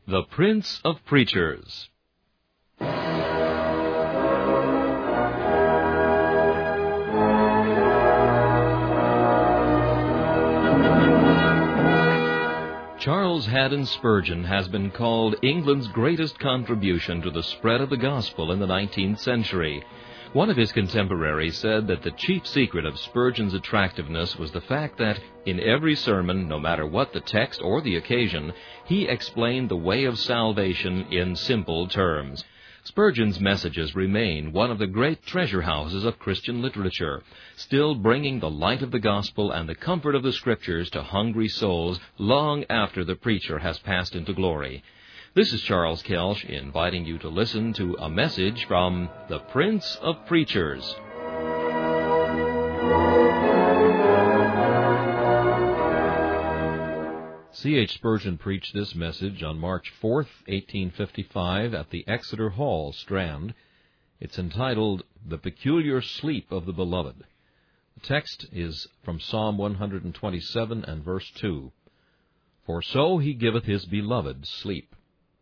The Prince of Preachers. Charles Haddon Spurgeon has been called England's greatest contribution to the spread of the gospel in the 19th century. One of his contemporaries said that the chief secret of Spurgeon's attractiveness was the fact that, in every sermon, no matter what the text or the occasion, he explained the way of salvation in simple terms. Spurgeon's messages remain one of the great treasure houses of Christian literature, still bringing the light of the gospel and the comfort of the Scriptures to hungry souls long after the preacher has passed into glory. This is Charles Kelsch inviting you to listen to a message from the Prince of Preachers. C.H. Spurgeon preached this message on March 4th, 1855, at the Exeter Hall, Strand. It's entitled, The Peculiar Sleep of the Beloved. The text is from Psalm 127 and verse 2. For so he giveth his beloved sleep.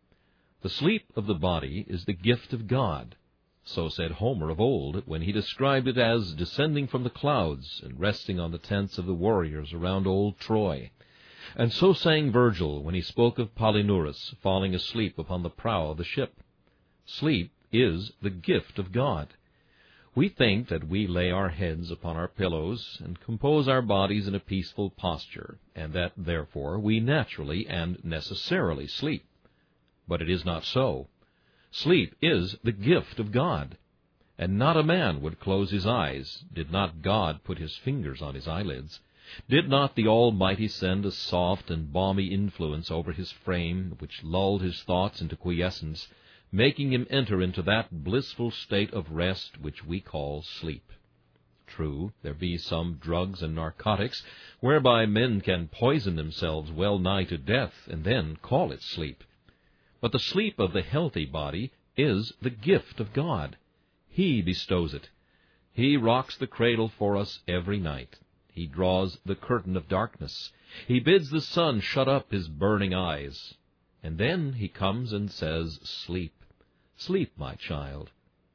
The sleep of the body is the gift of God. So said Homer of old, when he described it as descending from the clouds and resting on the tents of the warriors around old Troy. And so sang Virgil when he spoke of Palinurus falling asleep upon the prow of the ship. Sleep is the gift of God. We think that we lay our heads upon our pillows and compose our bodies in a peaceful posture, and that, therefore, we naturally and necessarily sleep. But it is not so. Sleep is the gift of God, and not a man would close his eyes, did not God put his fingers on his eyelids. Did not the Almighty send a soft and balmy influence over his frame, which lulled his thoughts into quiescence, making him enter into that blissful state of rest which we call sleep? True, there be some drugs and narcotics whereby men can poison themselves well nigh to death, and then call it sleep. But the sleep of the healthy body is the gift of God. He bestows it. He rocks the cradle for us every night. He draws the curtain of darkness. He bids the sun shut up his burning eyes. And then he comes and says, Sleep. Sleep, my child.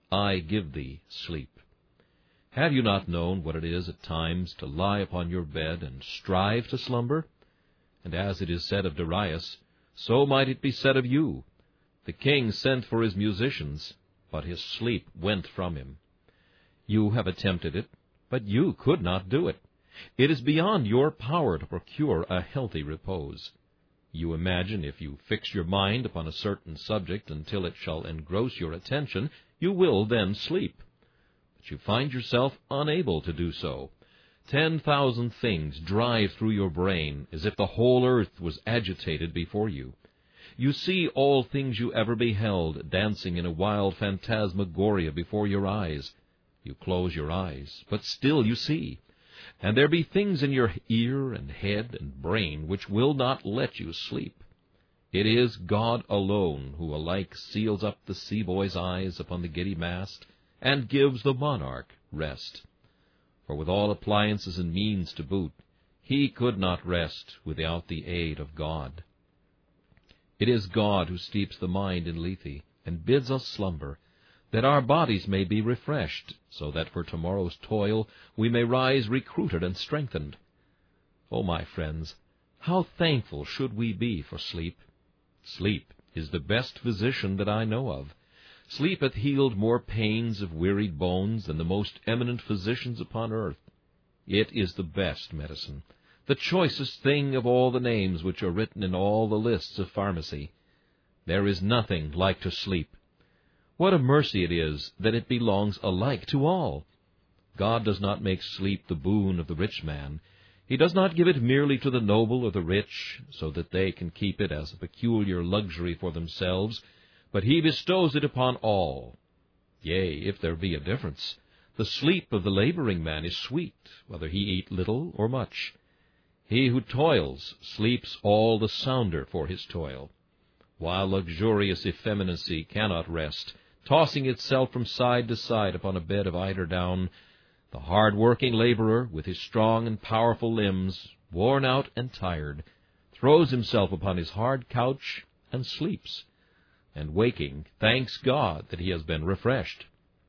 I give thee sleep. Have you not known what it is at times to lie upon your bed and strive to slumber? And as it is said of Darius, so might it be said of you. The king sent for his musicians, but his sleep went from him. You have attempted it, but you could not do it. It is beyond your power to procure a healthy repose. You imagine if you fix your mind upon a certain subject until it shall engross your attention, you will then sleep. But you find yourself unable to do so. 10,000 things drive through your brain as if the whole earth was agitated before you. You see all things you ever beheld dancing in a wild phantasmagoria before your eyes. You close your eyes, but still you see. And there be things in your ear and head and brain which will not let you sleep. It is God alone who alike seals up the sea boy's eyes upon the giddy mast and gives the monarch rest. For with all appliances and means to boot, he could not rest without the aid of God. It is God who steeps the mind in Lethe and bids us slumber, that our bodies may be refreshed, so that for tomorrow's toil we may rise recruited and strengthened. Oh, my friends, how thankful should we be for sleep! Sleep is the best physician that I know of. Sleep hath healed more pains of wearied bones than the most eminent physicians upon earth. It is the best medicine, the choicest thing of all the names which are written in all the lists of pharmacy. There is nothing like to sleep. What a mercy it is that it belongs alike to all! God does not make sleep the boon of the rich man. He does not give it merely to the noble or the rich, so that they can keep it as a peculiar luxury for themselves, but he bestows it upon all. Yea, if there be a difference, the sleep of the laboring man is sweet, whether he eat little or much. He who toils sleeps all the sounder for his toil, while luxurious effeminacy cannot rest, tossing itself from side to side upon a bed of eider down. The hard-working laborer, with his strong and powerful limbs, worn out and tired, throws himself upon his hard couch and sleeps, and waking thanks God that he has been refreshed.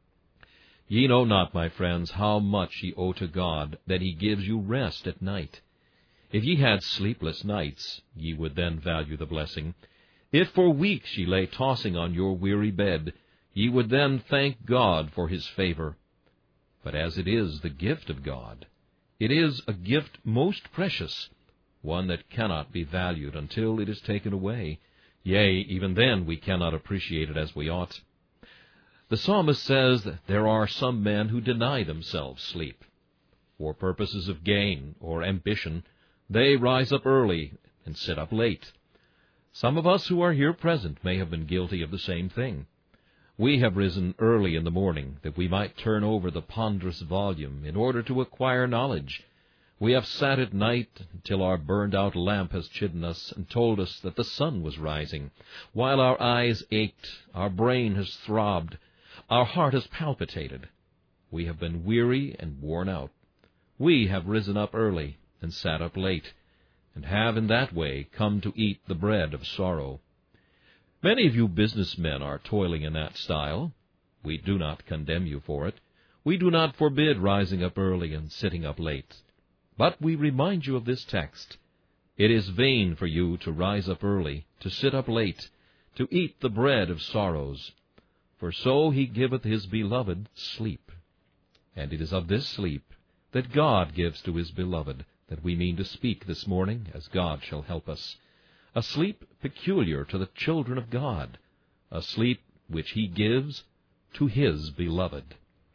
Ye know not, my friends, how much ye owe to God, that he gives you rest at night. If ye had sleepless nights, ye would then value the blessing. If for weeks ye lay tossing on your weary bed, ye would then thank God for his favor. But as it is the gift of God, it is a gift most precious, one that cannot be valued until it is taken away. Yea, even then we cannot appreciate it as we ought. The psalmist says that there are some men who deny themselves sleep. For purposes of gain or ambition, they rise up early and sit up late. Some of us who are here present may have been guilty of the same thing. We have risen early in the morning that we might turn over the ponderous volume in order to acquire knowledge. We have sat at night until our burned-out lamp has chidden us and told us that the sun was rising, while our eyes ached, our brain has throbbed, our heart has palpitated. We have been weary and worn out. We have risen up early and sat up late, and have in that way come to eat the bread of sorrow. Many of you businessmen are toiling in that style. We do not condemn you for it. We do not forbid rising up early and sitting up late. But we remind you of this text. It is vain for you to rise up early, to sit up late, to eat the bread of sorrows. For so he giveth his beloved sleep. And it is of this sleep that God gives to his beloved that we mean to speak this morning, as God shall help us. A sleep peculiar to the children of God, a sleep which he gives to his beloved.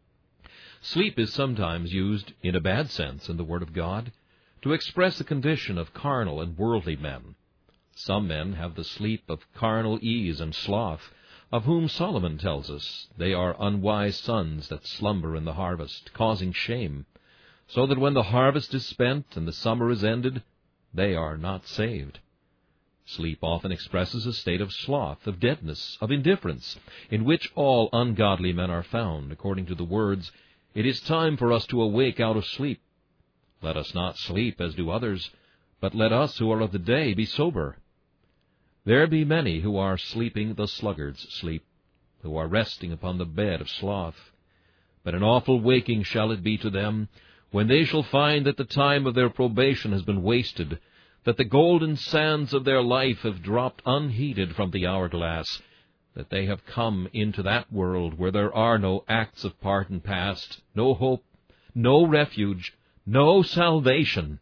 Sleep is sometimes used in a bad sense in the Word of God, to express a condition of carnal and worldly men. Some men have the sleep of carnal ease and sloth, of whom Solomon tells us, they are unwise sons that slumber in the harvest, causing shame, so that when the harvest is spent and the summer is ended, they are not saved. Sleep often expresses a state of sloth, of deadness, of indifference, in which all ungodly men are found, according to the words, "It is time for us to awake out of sleep. Let us not sleep as do others, but let us who are of the day be sober." There be many who are sleeping the sluggard's sleep, who are resting upon the bed of sloth. But an awful waking shall it be to them, when they shall find that the time of their probation has been wasted, that the golden sands of their life have dropped unheeded from the hourglass, that they have come into that world where there are no acts of pardon past, no hope, no refuge, no salvation.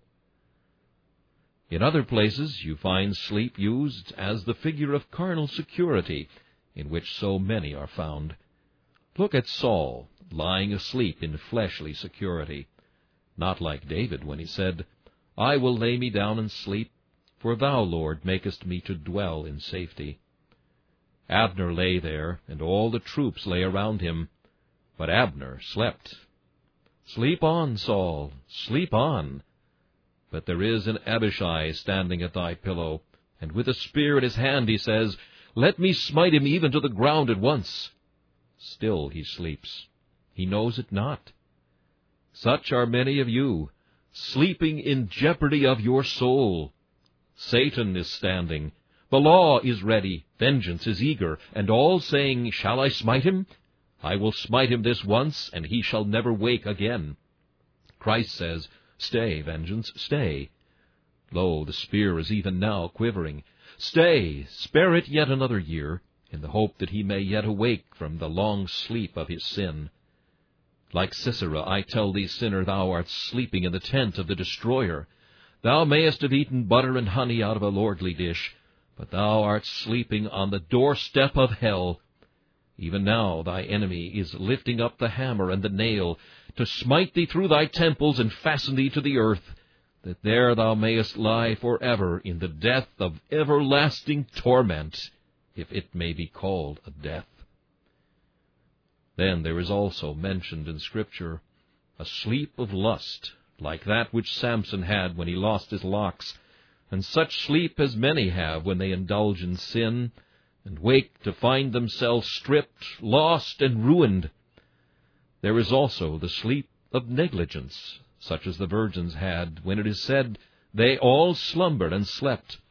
In other places you find sleep used as the figure of carnal security, in which so many are found. Look at Saul, lying asleep in fleshly security, not like David when he said, "I will lay me down and sleep, for thou, Lord, makest me to dwell in safety." Abner lay there, and all the troops lay around him, but Abner slept. Sleep on, Saul, sleep on. But there is an Abishai standing at thy pillow, and with a spear in his hand he says, "Let me smite him even to the ground at once." Still he sleeps. He knows it not. Such are many of you, sleeping in jeopardy of your soul. Satan is standing. The law is ready. Vengeance is eager, and all saying, "Shall I smite him? I will smite him this once, and he shall never wake again." Christ says, "Stay, vengeance, stay." Lo, the spear is even now quivering. Stay, spare it yet another year, in the hope that he may yet awake from the long sleep of his sin. Like Sisera, I tell thee, sinner, thou art sleeping in the tent of the destroyer. Thou mayest have eaten butter and honey out of a lordly dish, but thou art sleeping on the doorstep of hell. Even now thy enemy is lifting up the hammer and the nail, to smite thee through thy temples and fasten thee to the earth, that there thou mayest lie forever in the death of everlasting torment, if it may be called a death. Then there is also mentioned in Scripture a sleep of lust, like that which Samson had when he lost his locks, and such sleep as many have when they indulge in sin, and wake to find themselves stripped, lost, and ruined. There is also the sleep of negligence, such as the virgins had, when it is said, "They all slumbered and slept."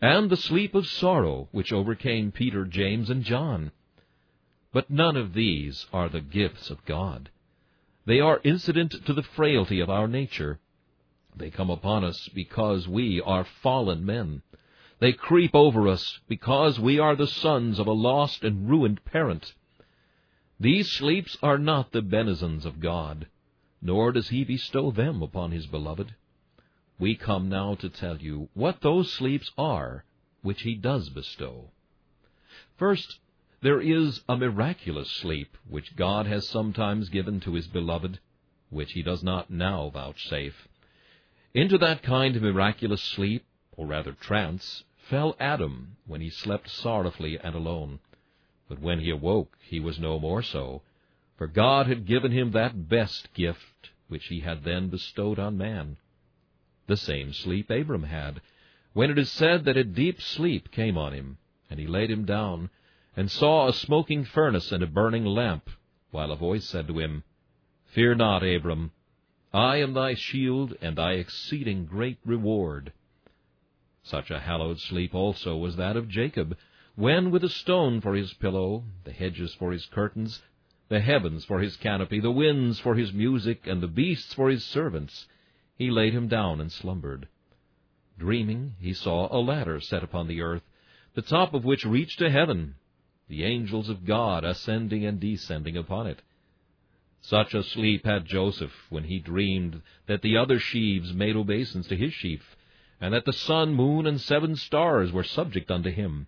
and the sleep of sorrow which overcame Peter, James, and John. But none of these are the gifts of God. They are incident to the frailty of our nature. They come upon us because we are fallen men. They creep over us because we are the sons of a lost and ruined parent. These sleeps are not the benizons of God, nor does He bestow them upon His beloved. We come now to tell you what those sleeps are which He does bestow. First, there is a miraculous sleep which God has sometimes given to His beloved, which He does not now vouchsafe. Into that kind of miraculous sleep, or rather trance, fell Adam when he slept sorrowfully and alone. But when he awoke, he was no more so, for God had given him that best gift which He had then bestowed on man. The same sleep Abram had, when it is said that a deep sleep came on him, and he laid him down, and saw a smoking furnace and a burning lamp, while a voice said to him, Fear not, Abram, I am thy shield and thy exceeding great reward. Such a hallowed sleep also was that of Jacob, when with a stone for his pillow, the hedges for his curtains, the heavens for his canopy, the winds for his music, and the beasts for his servants, he laid him down and slumbered. Dreaming, he saw a ladder set upon the earth, the top of which reached to heaven, the angels of God ascending and descending upon it. Such a sleep had Joseph when he dreamed that the other sheaves made obeisance to his sheaf, and that the sun, moon, and 7 stars were subject unto him.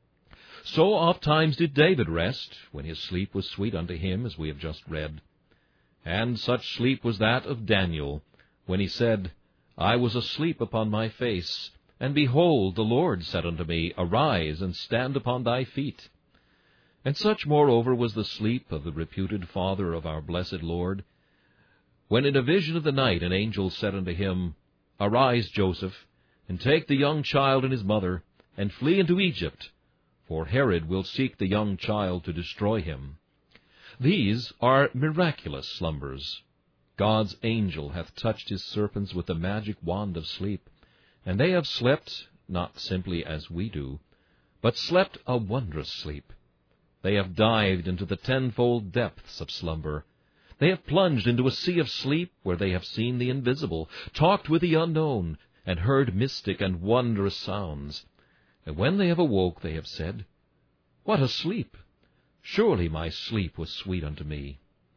So ofttimes did David rest, when his sleep was sweet unto him, as we have just read. And such sleep was that of Daniel, when he said, I was asleep upon my face, and behold, the Lord said unto me, Arise, and stand upon thy feet. And such moreover was the sleep of the reputed father of our blessed Lord, when in a vision of the night an angel said unto him, Arise, Joseph, and take the young child and his mother, and flee into Egypt, for Herod will seek the young child to destroy him. These are miraculous slumbers. God's angel hath touched his serpents with the magic wand of sleep, and they have slept, not simply as we do, but slept a wondrous sleep. They have dived into the tenfold depths of slumber. They have plunged into a sea of sleep where they have seen the invisible, talked with the unknown, and heard mystic and wondrous sounds. And when they have awoke, they have said, What a sleep! Surely my sleep was sweet unto me.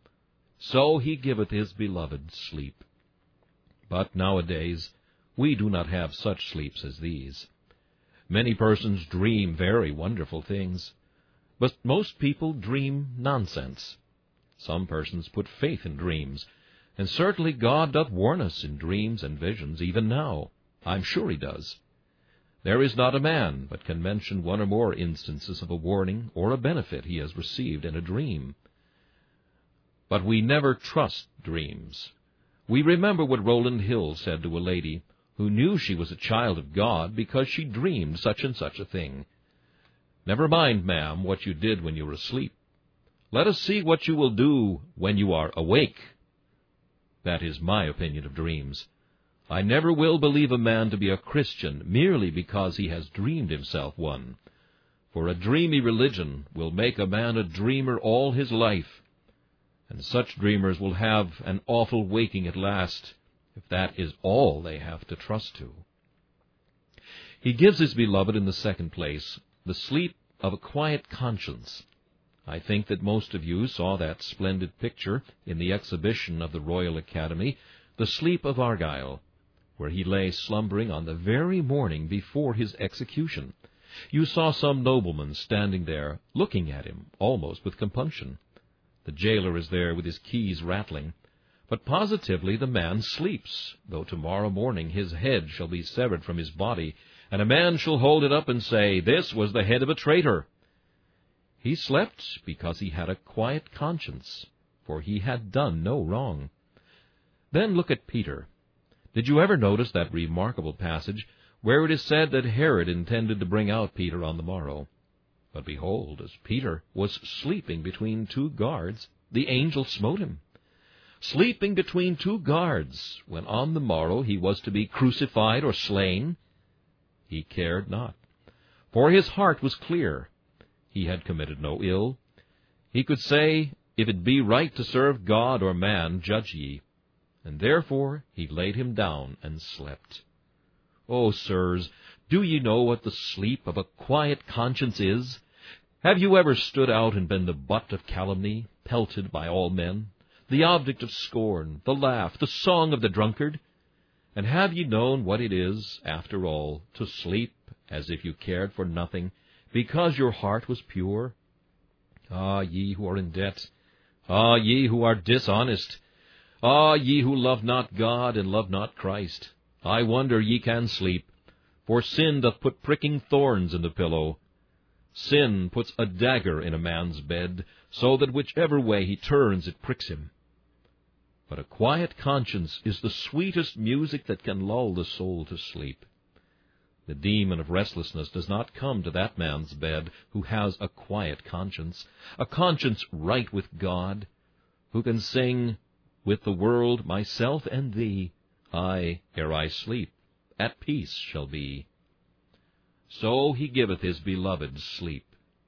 So He giveth His beloved sleep. But nowadays we do not have such sleeps as these. Many persons dream very wonderful things, but most people dream nonsense. Some persons put faith in dreams, and certainly God doth warn us in dreams and visions even now. I'm sure He does. There is not a man but can mention one or more instances of a warning or a benefit he has received in a dream. But we never trust dreams. We remember what Rowland Hill said to a lady who knew she was a child of God because she dreamed such and such a thing. Never mind, ma'am, what you did when you were asleep. Let us see what you will do when you are awake. That is my opinion of dreams. I never will believe a man to be a Christian merely because he has dreamed himself one. For a dreamy religion will make a man a dreamer all his life, and such dreamers will have an awful waking at last, if that is all they have to trust to. He gives His beloved, in the second place, the sleep of a quiet conscience. I think that most of you saw that splendid picture in the exhibition of the Royal Academy, The Sleep of Argyle, where he lay slumbering on the very morning before his execution. You saw some nobleman standing there, looking at him, almost with compunction. The jailer is there with his keys rattling, but positively the man sleeps, though tomorrow morning his head shall be severed from his body, and a man shall hold it up and say, This was the head of a traitor. He slept because he had a quiet conscience, for he had done no wrong. Then look at Peter. Did you ever notice that remarkable passage where it is said that Herod intended to bring out Peter on the morrow? But behold, as Peter was sleeping between 2 guards, the angel smote him. Sleeping between 2 guards, when on the morrow he was to be crucified or slain, he cared not. For his heart was clear. He had committed no ill. He could say, If it be right to serve God or man, judge ye. And therefore he laid him down and slept. O sirs, do ye know what the sleep of a quiet conscience is? Have you ever stood out and been the butt of calumny, pelted by all men, the object of scorn, the laugh, the song of the drunkard? And have ye known what it is, after all, to sleep as if you cared for nothing, because your heart was pure? Ah, ye who are in debt! Ah, ye who are dishonest! Ah, ye who love not God and love not Christ! I wonder ye can sleep, for sin doth put pricking thorns in the pillow. Sin puts a dagger in a man's bed, so that whichever way he turns it pricks him. But a quiet conscience is the sweetest music that can lull the soul to sleep. The demon of restlessness does not come to that man's bed who has a quiet conscience, a conscience right with God, who can sing, With the world, myself, and thee, I, ere I sleep, at peace shall be. So he giveth his beloved sleep.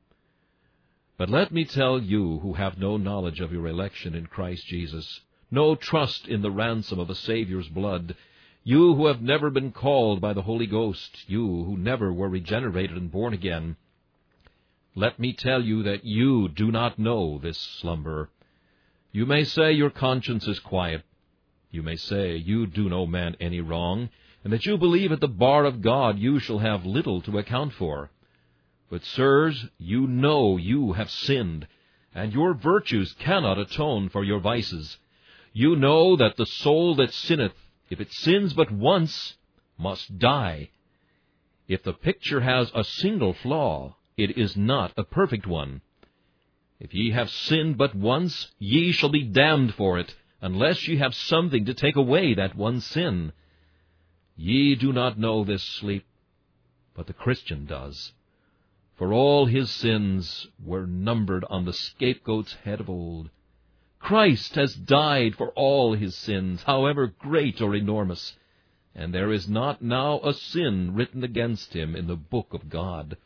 But let me tell you who have no knowledge of your election in Christ Jesus, no trust in the ransom of a Savior's blood, you who have never been called by the Holy Ghost, you who never were regenerated and born again, let me tell you that you do not know this slumber. You may say your conscience is quiet. You may say you do no man any wrong, and that you believe at the bar of God you shall have little to account for. But, sirs, you know you have sinned, and your virtues cannot atone for your vices. You know that the soul that sinneth, if it sins but once, must die. If the picture has a single flaw, it is not a perfect one. If ye have sinned but once, ye shall be damned for it, unless ye have something to take away that one sin. Ye do not know this sleep, but the Christian does. For all his sins were numbered on the scapegoat's head of old. Christ has died for all his sins, however great or enormous, and there is not now a sin written against him in the book of God.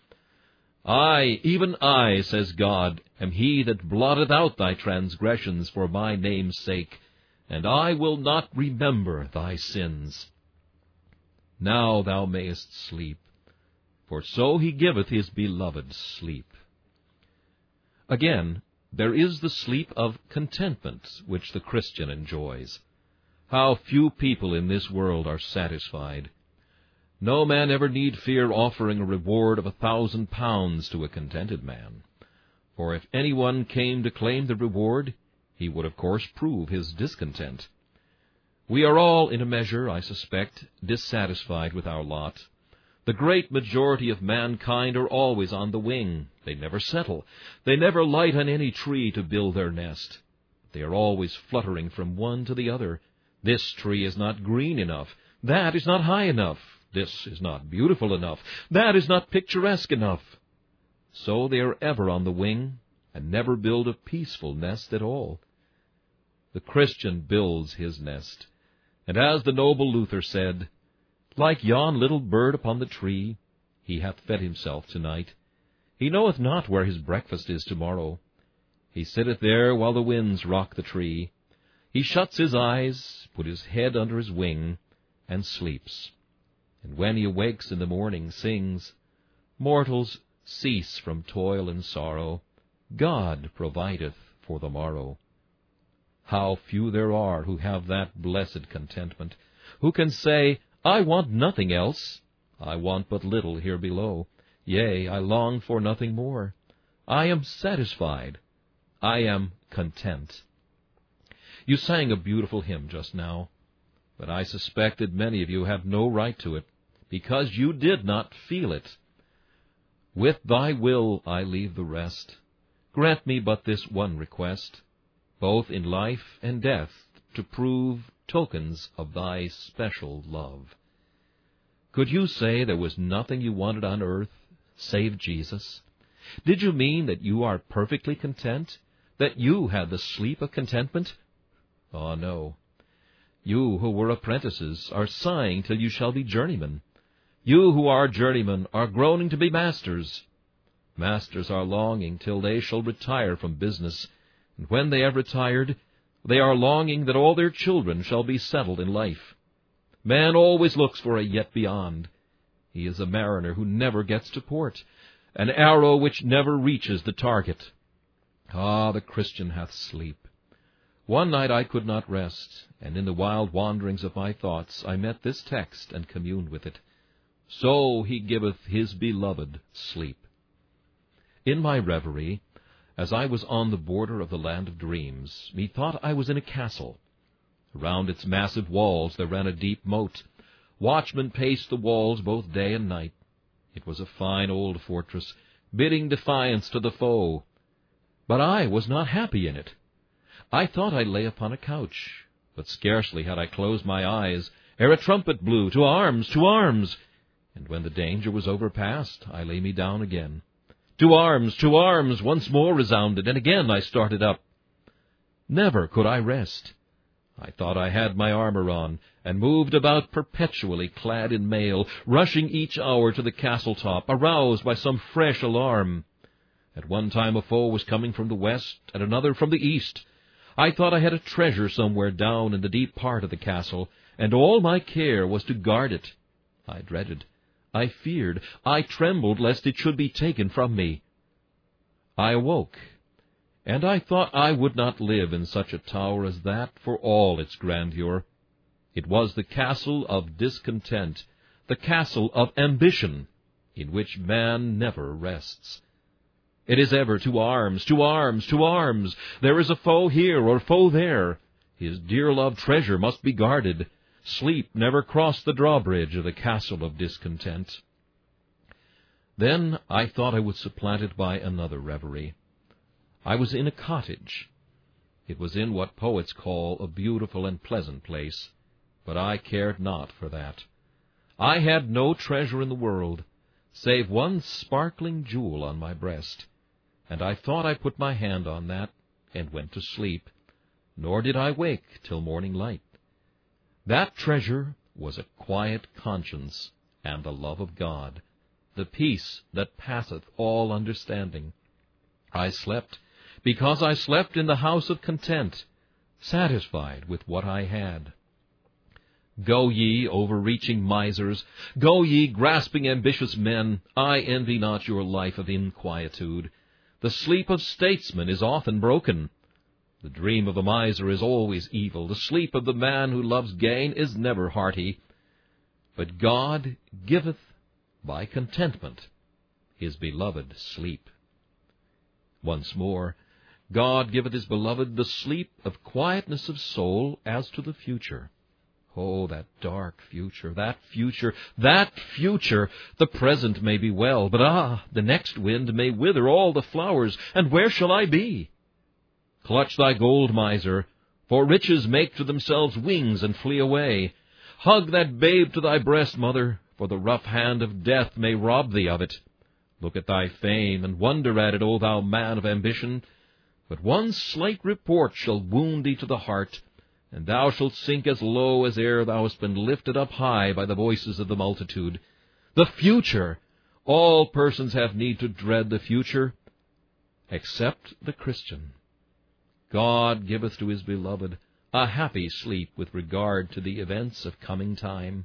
I, even I, says God, am he that blotteth out thy transgressions for my name's sake, and I will not remember thy sins. Now thou mayest sleep, for so he giveth his beloved sleep. Again, there is the sleep of contentment which the Christian enjoys. How few people in this world are satisfied. No man ever need fear offering a reward of £1,000 to a contented man. For if anyone came to claim the reward, he would of course prove his discontent. We are all, in a measure, I suspect, dissatisfied with our lot. The great majority of mankind are always on the wing. They never settle. They never light on any tree to build their nest. They are always fluttering from one to the other. This tree is not green enough. That is not high enough. This is not beautiful enough. That is not picturesque enough. So they are ever on the wing, and never build a peaceful nest at all. The Christian builds his nest, and as the noble Luther said, Like yon little bird upon the tree, he hath fed himself tonight. He knoweth not where his breakfast is tomorrow. He sitteth there while the winds rock the tree. He shuts his eyes, put his head under his wing, and sleeps. And when he awakes in the morning, sings, Mortals, cease from toil and sorrow. God provideth for the morrow. How few there are who have that blessed contentment, who can say, I want nothing else. I want but little here below. Yea, I long for nothing more. I am satisfied. I am content. You sang a beautiful hymn just now, but I suspect that many of you have no right to it, because you did not feel it. With thy will I leave the rest. Grant me but this one request, both in life and death, to prove tokens of thy special love. Could you say there was nothing you wanted on earth save Jesus? Did you mean that you are perfectly content, that you had the sleep of contentment? Oh, no. You who were apprentices are sighing till you shall be journeymen. You who are journeymen are groaning to be masters. Masters are longing till they shall retire from business, and when they have retired, they are longing that all their children shall be settled in life. Man always looks for a yet beyond. He is a mariner who never gets to port, an arrow which never reaches the target. Ah, the Christian hath sleep. One night I could not rest, and in the wild wanderings of my thoughts I met this text and communed with it. So he giveth his beloved sleep. In my reverie, as I was on the border of the land of dreams, methought I was in a castle. Around its massive walls there ran a deep moat. Watchmen paced the walls both day and night. It was a fine old fortress, bidding defiance to the foe. But I was not happy in it. I thought I lay upon a couch, but scarcely had I closed my eyes, ere a trumpet blew, "To arms, to arms!" And when the danger was overpast, I lay me down again. To arms, once more resounded, and again I started up. Never could I rest. I thought I had my armor on, and moved about perpetually clad in mail, rushing each hour to the castle-top, aroused by some fresh alarm. At one time a foe was coming from the west, at another from the east. I thought I had a treasure somewhere down in the deep part of the castle, and all my care was to guard it. I dreaded, I feared, I trembled lest it should be taken from me. I awoke, and I thought I would not live in such a tower as that for all its grandeur. It was the castle of discontent, the castle of ambition, in which man never rests. It is ever to arms, to arms, to arms. There is a foe here or foe there. His dear-loved treasure must be guarded. Sleep never crossed the drawbridge of the castle of discontent. Then I thought I would supplant it by another reverie. I was in a cottage. It was in what poets call a beautiful and pleasant place, but I cared not for that. I had no treasure in the world, save one sparkling jewel on my breast, and I thought I put my hand on that and went to sleep, nor did I wake till morning light. That treasure was a quiet conscience and the love of God, the peace that passeth all understanding. I slept, because I slept in the house of content, satisfied with what I had. Go ye, overreaching misers, go ye, grasping ambitious men, I envy not your life of inquietude. The sleep of statesmen is often broken. The dream of a miser is always evil. The sleep of the man who loves gain is never hearty. But God giveth by contentment his beloved sleep. Once more, God giveth his beloved the sleep of quietness of soul as to the future. Oh, that dark future, that future, that future! The present may be well, but the next wind may wither all the flowers, and where shall I be? Clutch thy gold, miser, for riches make to themselves wings and flee away. Hug that babe to thy breast, mother, for the rough hand of death may rob thee of it. Look at thy fame, and wonder at it, O thou man of ambition. But one slight report shall wound thee to the heart, and thou shalt sink as low as ere thou hast been lifted up high by the voices of the multitude. The future! All persons have need to dread the future, except the Christian. God giveth to his beloved a happy sleep with regard to the events of coming time.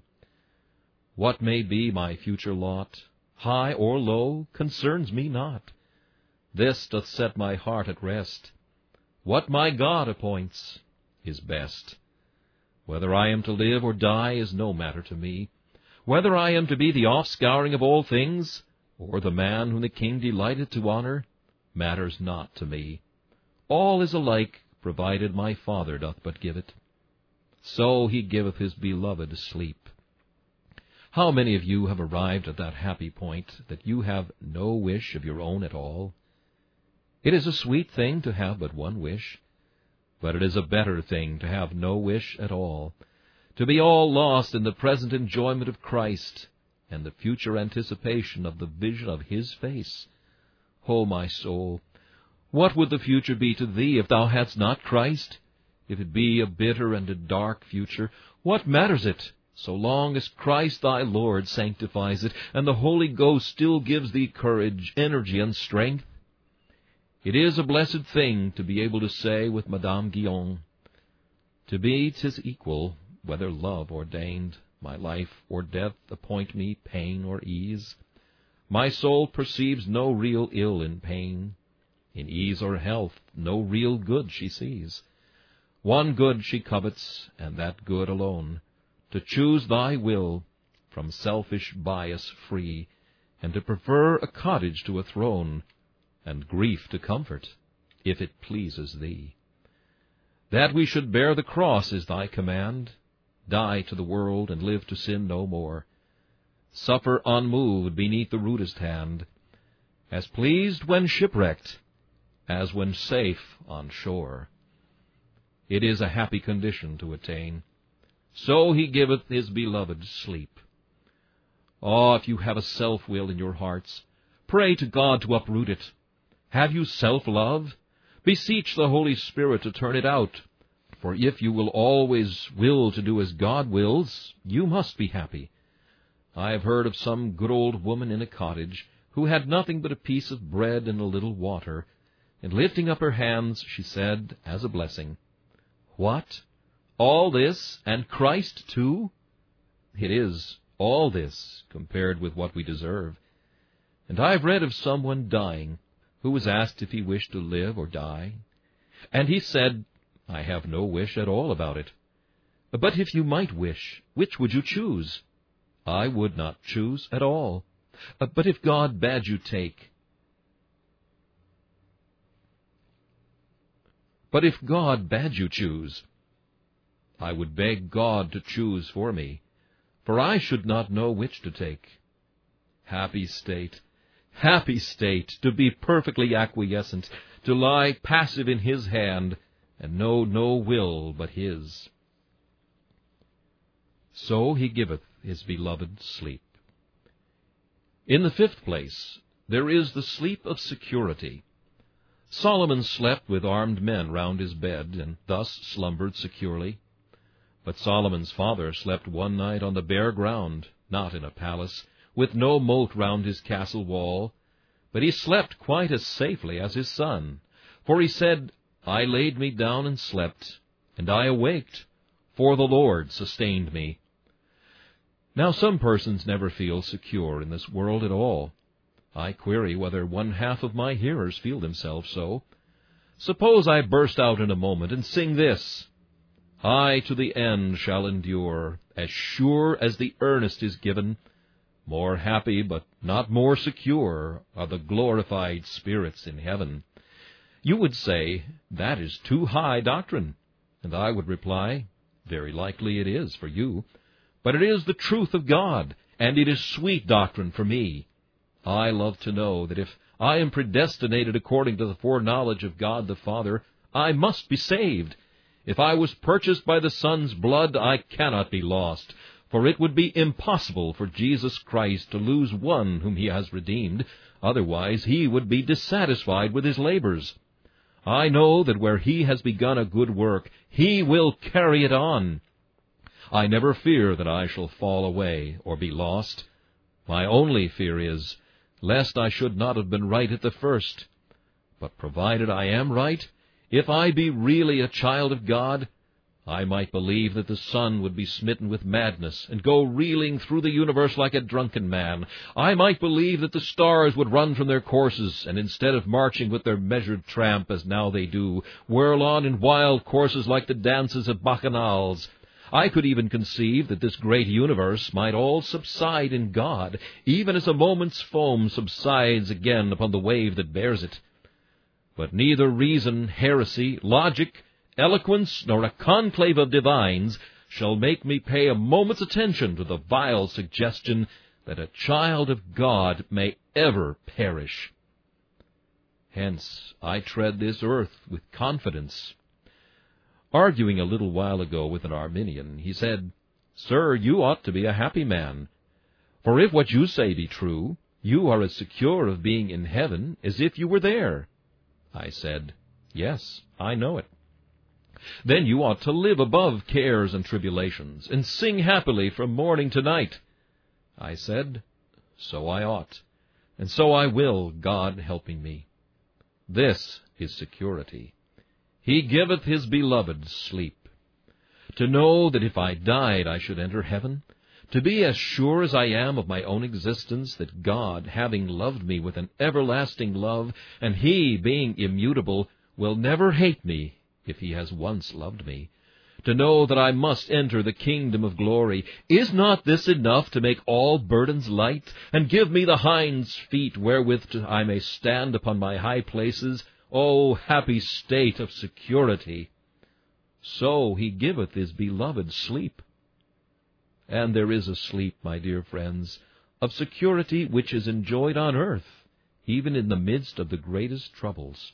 What may be my future lot, high or low, concerns me not. This doth set my heart at rest. What my God appoints is best. Whether I am to live or die is no matter to me. Whether I am to be the offscouring of all things, or the man whom the King delighteth to honor, matters not to me. All is alike, provided my Father doth but give it. So he giveth his beloved sleep. How many of you have arrived at that happy point that you have no wish of your own at all? It is a sweet thing to have but one wish, but it is a better thing to have no wish at all, to be all lost in the present enjoyment of Christ and the future anticipation of the vision of his face. O my soul, what would the future be to thee if thou hadst not Christ? If it be a bitter and a dark future, what matters it, so long as Christ thy Lord sanctifies it, and the Holy Ghost still gives thee courage, energy, and strength. It is a blessed thing to be able to say with Madame Guyon, to be 'tis equal, whether love ordained, my life or death appoint me pain or ease. My soul perceives no real ill in pain, in ease or health no real good she sees. One good she covets, and that good alone, to choose thy will, from selfish bias free, and to prefer a cottage to a throne, and grief to comfort, if it pleases thee. That we should bear the cross is thy command, die to the world and live to sin no more, suffer unmoved beneath the rudest hand, as pleased when shipwrecked, as when safe on shore. It is a happy condition to attain. So he giveth his beloved sleep. Ah, if you have a self-will in your hearts, pray to God to uproot it. Have you self-love? Beseech the Holy Spirit to turn it out. For if you will always will to do as God wills, you must be happy. I have heard of some good old woman in a cottage who had nothing but a piece of bread and a little water, and lifting up her hands, she said, as a blessing, "What? All this, and Christ too?" It is all this, compared with what we deserve. And I have read of someone dying, who was asked if he wished to live or die. And he said, "I have no wish at all about it. But if you might wish, which would you choose?" "I would not choose at all. But if God bade you take..." "But if God bade you choose..." "I would beg God to choose for me, for I should not know which to take." Happy state, to be perfectly acquiescent, to lie passive in His hand, and know no will but His. So He giveth His beloved sleep. In the fifth place, there is the sleep of security. Solomon slept with armed men round his bed, and thus slumbered securely. But Solomon's father slept one night on the bare ground, not in a palace, with no moat round his castle wall, but he slept quite as safely as his son. For he said, "I laid me down and slept, and I awaked, for the Lord sustained me." Now some persons never feel secure in this world at all. I query whether one half of my hearers feel themselves so. Suppose I burst out in a moment and sing this: "I to the end shall endure, as sure as the earnest is given. More happy, but not more secure, are the glorified spirits in heaven." You would say, that is too high doctrine. And I would reply, very likely it is for you. But it is the truth of God, and it is sweet doctrine for me. I love to know that if I am predestinated according to the foreknowledge of God the Father, I must be saved. If I was purchased by the Son's blood, I cannot be lost, for it would be impossible for Jesus Christ to lose one whom He has redeemed. Otherwise He would be dissatisfied with His labors. I know that where He has begun a good work, He will carry it on. I never fear that I shall fall away or be lost. My only fear is, lest I should not have been right at the first. But provided I am right, if I be really a child of God, I might believe that the sun would be smitten with madness and go reeling through the universe like a drunken man. I might believe that the stars would run from their courses, and instead of marching with their measured tramp, as now they do, whirl on in wild courses like the dances of bacchanals. I could even conceive that this great universe might all subside in God, even as a moment's foam subsides again upon the wave that bears it. But neither reason, heresy, logic, eloquence, nor a conclave of divines shall make me pay a moment's attention to the vile suggestion that a child of God may ever perish. Hence I tread this earth with confidence. Arguing a little while ago with an Arminian, he said, "Sir, you ought to be a happy man. For if what you say be true, you are as secure of being in heaven as if you were there." I said, "Yes, I know it." Then you ought to live above cares and tribulations, and sing happily from morning to night. I said, So I ought, and so I will, God helping me. This is security. He giveth his beloved sleep. To know that if I died I should enter heaven, to be as sure as I am of my own existence that God, having loved me with an everlasting love, and he, being immutable, will never hate me if he has once loved me, to know that I must enter the kingdom of glory, is not this enough to make all burdens light, and give me the hinds feet wherewith I may stand upon my high places? O happy state of security! So he giveth his beloved sleep. And there is a sleep, my dear friends, of security which is enjoyed on earth, even in the midst of the greatest troubles.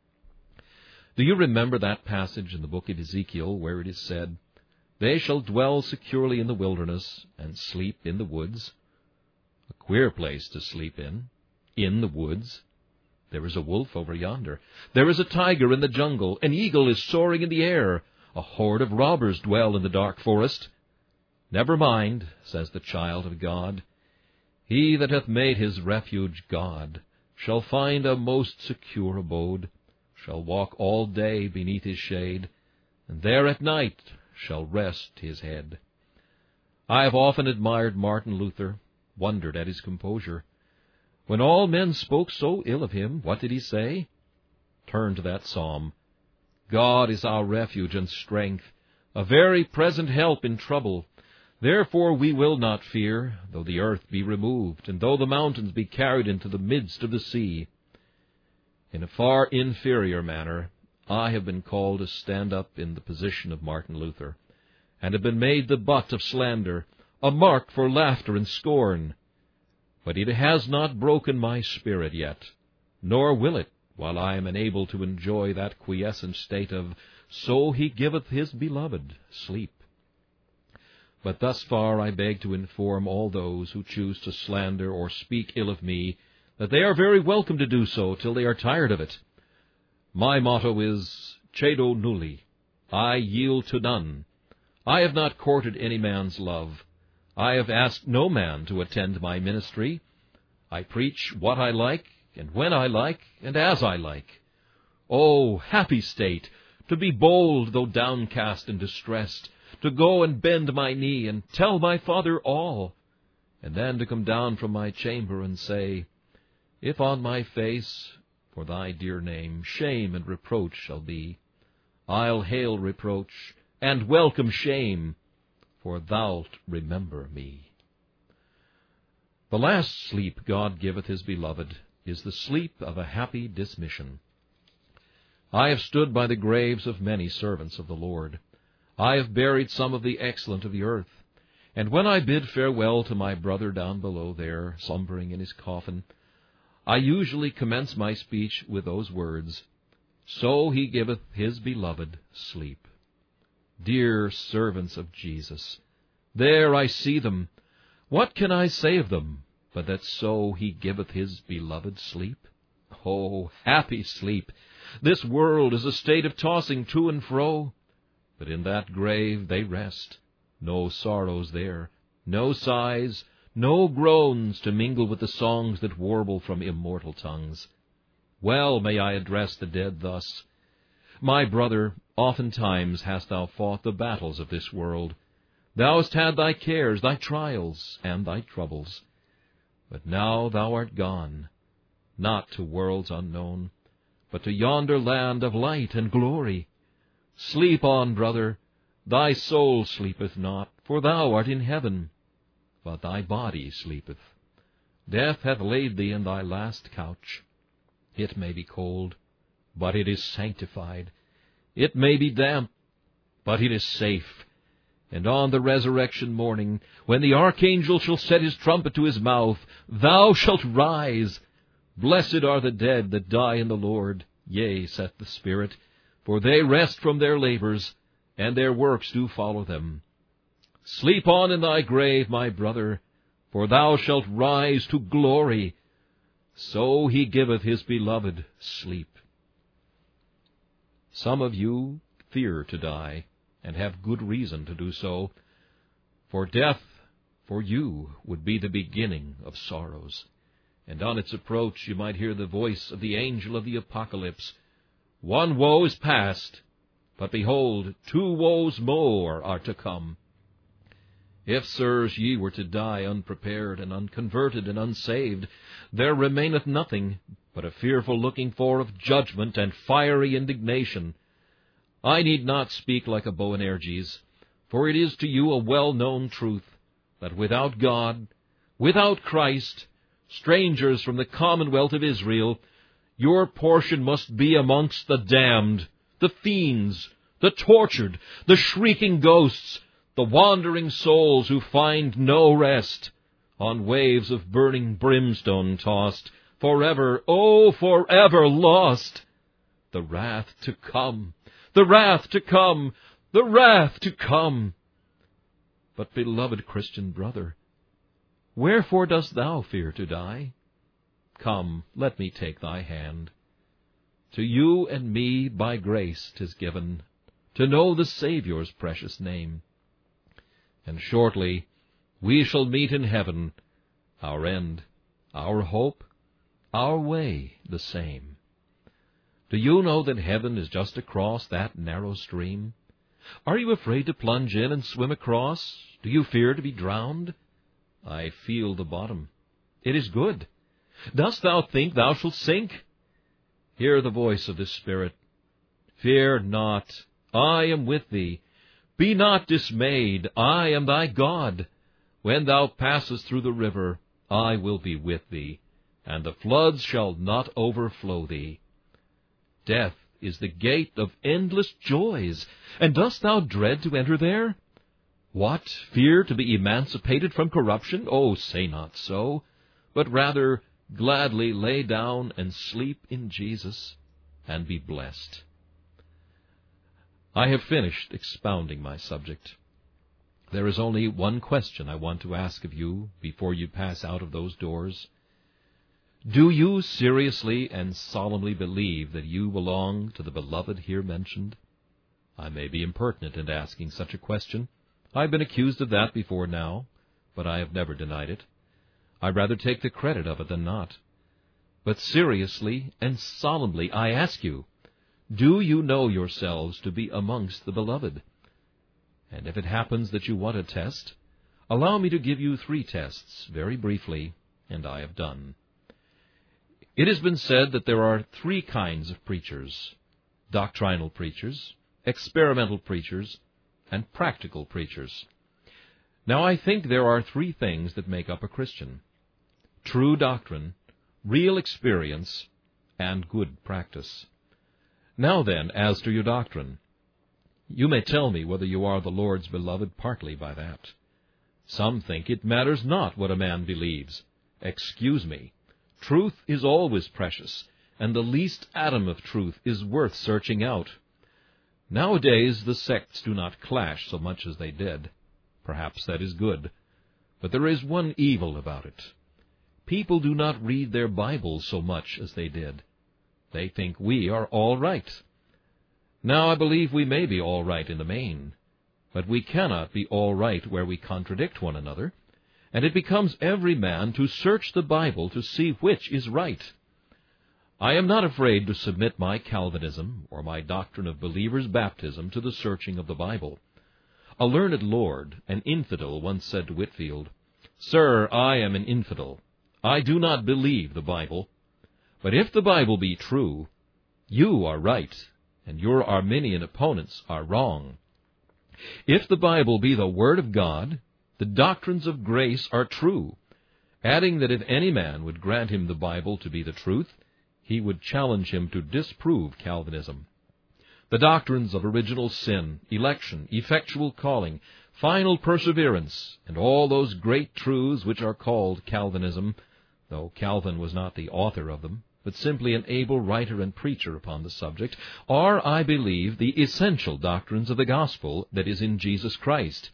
Do you remember that passage in the book of Ezekiel where it is said, They shall dwell securely in the wilderness, and sleep in the woods? A queer place to sleep in the woods. There is a wolf over yonder. There is a tiger in the jungle. An eagle is soaring in the air. A horde of robbers dwell in the dark forest. Never mind, says the child of God. He that hath made his refuge God shall find a most secure abode, shall walk all day beneath his shade, and there at night shall rest his head. I have often admired Martin Luther, wondered at his composure. When all men spoke so ill of him, what did he say? Turn to that psalm. God is our refuge and strength, a very present help in trouble. Therefore we will not fear, though the earth be removed, and though the mountains be carried into the midst of the sea. In a far inferior manner, I have been called to stand up in the position of Martin Luther, and have been made the butt of slander, a mark for laughter and scorn. But it has not broken my spirit yet, nor will it, while I am enabled to enjoy that quiescent state of, So he giveth his beloved sleep. But thus far I beg to inform all those who choose to slander or speak ill of me that they are very welcome to do so till they are tired of it. My motto is, Cedo nulli, I yield to none. I have not courted any man's love. I have asked no man to attend my ministry. I preach what I like, and when I like, and as I like. Oh, happy state, to be bold though downcast and distressed, to go and bend my knee and tell my Father all, and then to come down from my chamber and say, If on my face, for thy dear name, shame and reproach shall be, I'll hail reproach, and welcome shame, for thou'lt remember me. The last sleep God giveth his beloved is the sleep of a happy dismission. I have stood by the graves of many servants of the Lord. I have buried some of the excellent of the earth, and when I bid farewell to my brother down below there, slumbering in his coffin, I usually commence my speech with those words, So he giveth his beloved sleep. Dear servants of Jesus, there I see them. What can I say of them, but that so he giveth his beloved sleep? Oh, happy sleep! This world is a state of tossing to and fro, but in that grave they rest. No sorrows there, no sighs, no groans to mingle with the songs that warble from immortal tongues. Well may I address the dead thus, My brother, oftentimes hast thou fought the battles of this world. Thou hast had thy cares, thy trials, and thy troubles. But now thou art gone, not to worlds unknown, but to yonder land of light and glory. Sleep on, brother, thy soul sleepeth not, for thou art in heaven, but thy body sleepeth. Death hath laid thee in thy last couch. It may be cold, but it is sanctified. It may be damp, but it is safe. And on the resurrection morning, when the archangel shall set his trumpet to his mouth, thou shalt rise. Blessed are the dead that die in the Lord. Yea, saith the Spirit, for they rest from their labors, and their works do follow them. Sleep on in thy grave, my brother, for thou shalt rise to glory. So he giveth his beloved sleep. Some of you fear to die, and have good reason to do so, for death for you would be the beginning of sorrows, and on its approach you might hear the voice of the angel of the Apocalypse, 'One woe is past, but behold, 2 woes more are to come.' If, sirs, ye were to die unprepared and unconverted and unsaved, there remaineth nothing but a fearful looking for of judgment and fiery indignation. I need not speak like a Boanerges, for it is to you a well-known truth, that without God, without Christ, strangers from the commonwealth of Israel, your portion must be amongst the damned, the fiends, the tortured, the shrieking ghosts, the wandering souls who find no rest, on waves of burning brimstone tossed, forever, oh, forever lost. The wrath to come, the wrath to come, the wrath to come. But, beloved Christian brother, wherefore dost thou fear to die? Come, let me take thy hand. To you and me by grace 'tis given to know the Saviour's precious name. And shortly we shall meet in heaven, our end, our hope, our way the same. Do you know that heaven is just across that narrow stream? Are you afraid to plunge in and swim across? Do you fear to be drowned? I feel the bottom. It is good. Dost thou think thou shalt sink? Hear the voice of the Spirit. Fear not, I am with thee. Be not dismayed, I am thy God. When thou passest through the river, I will be with thee, and the floods shall not overflow thee. Death is the gate of endless joys, and dost thou dread to enter there? What, fear to be emancipated from corruption? Oh, say not so, but rather gladly lay down and sleep in Jesus, and be blessed. I have finished expounding my subject. There is only one question I want to ask of you before you pass out of those doors. Do you seriously and solemnly believe that you belong to the beloved here mentioned? I may be impertinent in asking such a question. I've been accused of that before now, but I have never denied it. I rather take the credit of it than not. But seriously and solemnly I ask you, do you know yourselves to be amongst the beloved? And if it happens that you want a test, allow me to give you 3 tests, very briefly, and I have done. It has been said that there are 3 kinds of preachers: doctrinal preachers, experimental preachers, and practical preachers. Now I think there are 3 things that make up a Christian: true doctrine, real experience, and good practice. Now then, as to your doctrine, you may tell me whether you are the Lord's beloved partly by that. Some think it matters not what a man believes. Excuse me. Truth is always precious, and the least atom of truth is worth searching out. Nowadays the sects do not clash so much as they did. Perhaps that is good. But there is one evil about it. People do not read their Bibles so much as they did. They think we are all right. Now, I believe we may be all right in the main, but we cannot be all right where we contradict one another, and it becomes every man to search the Bible to see which is right. I am not afraid to submit my Calvinism or my doctrine of believers' baptism to the searching of the Bible. A learned lord, an infidel, once said to Whitefield, "Sir, I am an infidel. I do not believe the Bible. But if the Bible be true, you are right, and your Arminian opponents are wrong. If the Bible be the Word of God, the doctrines of grace are true," adding that if any man would grant him the Bible to be the truth, he would challenge him to disprove Calvinism. The doctrines of original sin, election, effectual calling, final perseverance, and all those great truths which are called Calvinism, though Calvin was not the author of them, but simply an able writer and preacher upon the subject, are, I believe, the essential doctrines of the gospel that is in Jesus Christ.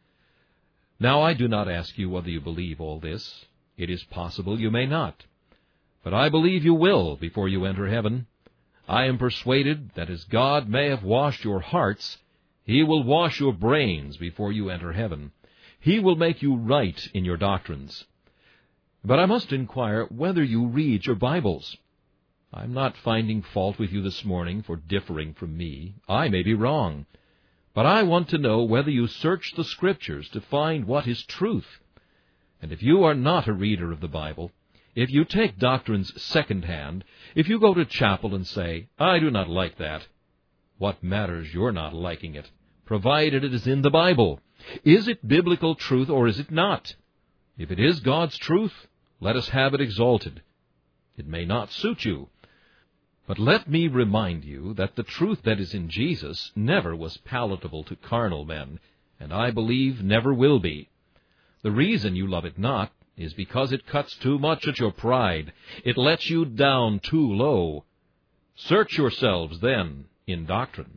Now, I do not ask you whether you believe all this. It is possible you may not. But I believe you will before you enter heaven. I am persuaded that as God may have washed your hearts, He will wash your brains before you enter heaven. He will make you right in your doctrines. But I must inquire whether you read your Bibles. I'm not finding fault with you this morning for differing from me. I may be wrong. But I want to know whether you search the Scriptures to find what is truth. And if you are not a reader of the Bible, if you take doctrines second-hand, if you go to chapel and say, I do not like that, what matters your not liking it, provided it is in the Bible? Is it biblical truth or is it not? If it is God's truth, let us have it exalted. It may not suit you. But let me remind you that the truth that is in Jesus never was palatable to carnal men, and I believe never will be. The reason you love it not is because it cuts too much at your pride. It lets you down too low. Search yourselves, then, in doctrine.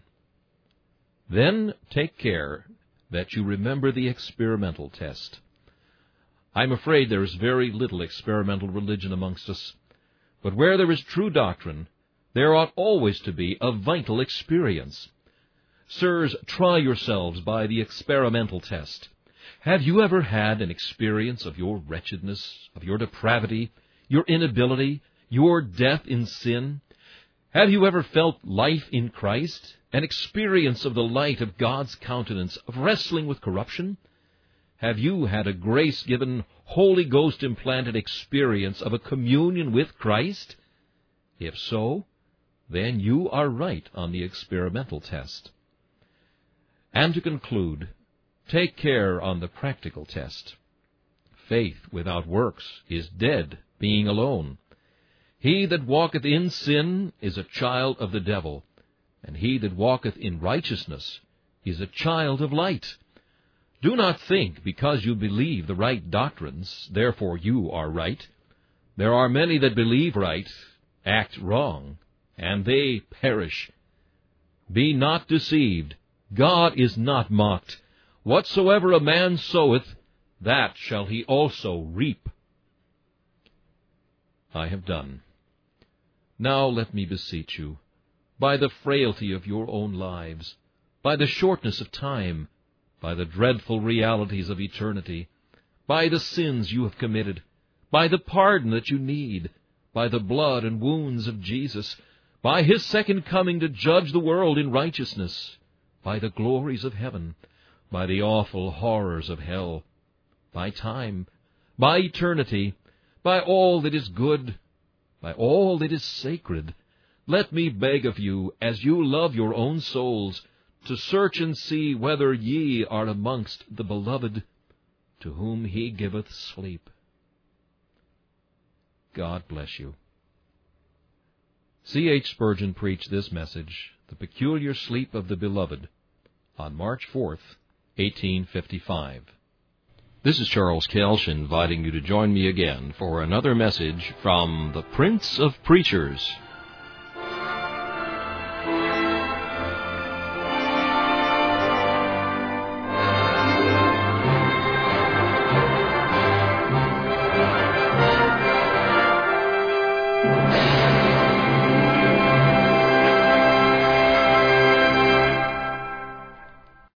Then take care that you remember the experimental test. I'm afraid there is very little experimental religion amongst us. But where there is true doctrine, there ought always to be a vital experience. Sirs, try yourselves by the experimental test. Have you ever had an experience of your wretchedness, of your depravity, your inability, your death in sin? Have you ever felt life in Christ, an experience of the light of God's countenance, of wrestling with corruption? Have you had a grace-given, Holy Ghost-implanted experience of a communion with Christ? If so, then you are right on the experimental test. And to conclude, take care on the practical test. Faith without works is dead, being alone. He that walketh in sin is a child of the devil, and he that walketh in righteousness is a child of light. Do not think, because you believe the right doctrines, therefore you are right. There are many that believe right, act wrong, and they perish. Be not deceived. God is not mocked. Whatsoever a man soweth, that shall he also reap. I have done. Now let me beseech you, by the frailty of your own lives, by the shortness of time, by the dreadful realities of eternity, by the sins you have committed, by the pardon that you need, by the blood and wounds of Jesus, by His second coming to judge the world in righteousness, by the glories of heaven, by the awful horrors of hell, by time, by eternity, by all that is good, by all that is sacred, let me beg of you, as you love your own souls, to search and see whether ye are amongst the beloved, to whom He giveth sleep. God bless you. C. H. Spurgeon preached this message, The Peculiar Sleep of the Beloved, on March 4th, 1855. This is Charles Kelsch inviting you to join me again for another message from the Prince of Preachers.